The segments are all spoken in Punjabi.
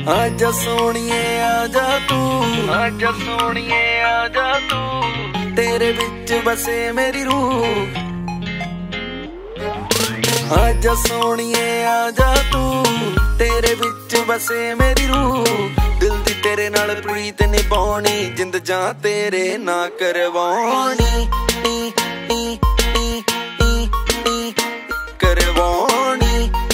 आजा सोनिए आजा तू, आजा सोनिए आजा तू, तेरे विच बसे मेरी रूह। आजा सोनिए आजा तू, तेरे विच बसे मेरी रूह। दिल दी तेरे नाल प्रीत निभाउणी, जिंद जां तेरे ना करवाउणी, करवाउणी।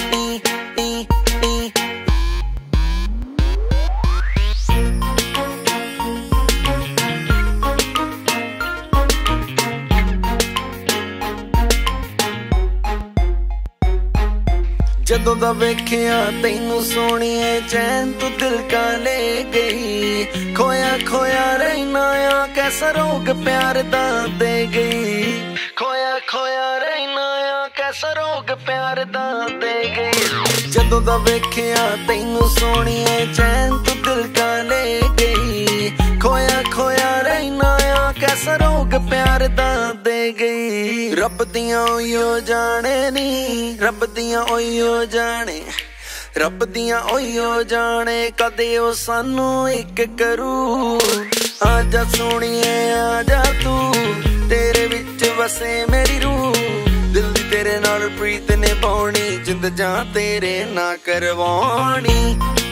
ਜਦੋਂ ਦਾ ਵੇਖਿਆ ਤੈਨੂੰ ਸੋਹਣੀਏ, ਚੈਨ ਤੂੰ ਦਿਲ ਕਾ ਲੈ ਗਈ। ਖੋਇਆ ਖੋਇਆ ਰਹਿਣਾ ਆ, ਕੈਸਾ ਰੋਗ ਪਿਆਰ ਦਾ ਦੇ ਗਈ। ਖੋਇਆ ਖੋਇਆ ਰਹਿਣਾ ਆ, ਕੈਸਾ ਰੋਗ ਪਿਆਰ ਦਾ ਦੇ ਗਈ। ਜਦੋਂ ਦਾ ਵੇਖਿਆ ਤੈਨੂੰ ਸੋਹਣੀਏ, ਚੈਨ ਤੂੰ ਦਿਲ ਕਾ ਲੈ ਗਈ। ਖੋਇਆ ਖੋਇਆ ਰਹਿਣਾ ਆ, ਕੈਸਾ ਰੋਗ ਪਿਆਰ ਦਾ ਦੇ ਗਈ। ਰੱਬ ਦੀਆਂ ਉਹੀਓ ਜਾਣੇ ਨੀ, ਰੱਬ ਦੀਆਂ ਉਹੀਓ ਜਾਣੇ, ਰੱਬ ਦੀਆਂ ਉਹੀਓ ਜਾਣੇ, ਕਦੇ ਉਹ ਸਾਨੂੰ ਇੱਕ ਕਰੂ। ਆਜਾ ਸੋਹਣੀਏ ਆਜਾ ਤੂੰ, ਤੇਰੇ ਵਿੱਚ ਵਸੇ ਮੇਰੀ ਰੂਹ। ਦਿਲ ਦੀ ਤੇਰੇ ਨਾਲ ਪ੍ਰੀਤ ਨਿਭਾਉਣੀ, ਜਿੰਦ ਜਾਂ ਤੇਰੇ ਨਾ ਕਰਵਾਉਣੀ,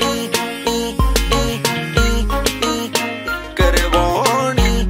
ਕਰਵਾਉਣੀ।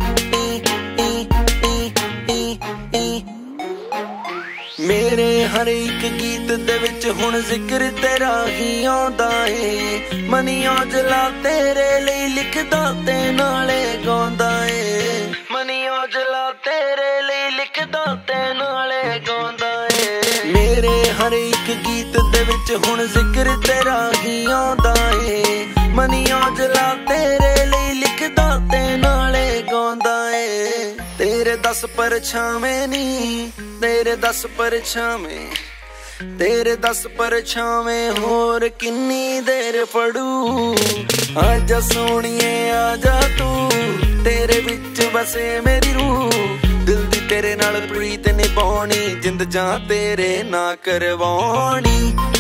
ਮੇਰੇ ਹਰ ਇੱਕ ਗੀਤ ਦੇ ਵਿੱਚ ਹੁਣ ਜ਼ਿਕਰ ਤੇਰਾ ਹੀ ਆਉਂਦਾ ਏ। ਮਨੀ ਔਜਲਾ ਤੇਰੇ ਲਈ ਲਿਖਦਾ ਤੇ ਨਾਲੇ ਗਾਉਂਦਾ ਏ। ਮਨੀ ਔਜਲਾ ਤੇਰੇ ਲਈ ਲਿਖਦਾ ਤੇ ਨਾਲੇ ਗਾਉਂਦਾ ਏ। ਮੇਰੇ ਹਰ ਇੱਕ ਗੀਤ ਦੇ ਵਿੱਚ ਹੁਣ ਜ਼ਿਕਰ ਤੇਰਾ ਹੀ ਆਉਂਦਾ ਏ। ਮਨੀ ਔਜਲਾ ਤੇਰੇ ਲਈ ਲਿਖਦਾ ਤੇ ਨਾਲੇ ਗਾਉਂਦਾ ਏ। ਤੇਰੇ 10 ਪਰਛਾਵੇਂ ਨੀ, ਤੇਰੇ 10 ਪਰਛਾਵੇਂ, ਤੇਰੇ 10 ਪਰਛਾਵੇਂ ਹੋਰ ਕਿੰਨੀ ਦੇਰ ਫੜੂ। ਆਜਾ ਸੋਹਣੀਏ ਆਜਾ ਤੂੰ, ਤੇਰੇ ਵਿੱਚ ਵਸੇ ਮੇਰੀ ਰੂਹ। ਦਿਲ ਦੀ ਤੇਰੇ ਨਾਲ ਪ੍ਰੀਤ ਨਿਭਾਉਣੀ, ਜਿੰਦ ਜਾਂ ਤੇਰੇ ਨਾ ਕਰਵਾਉਣੀ।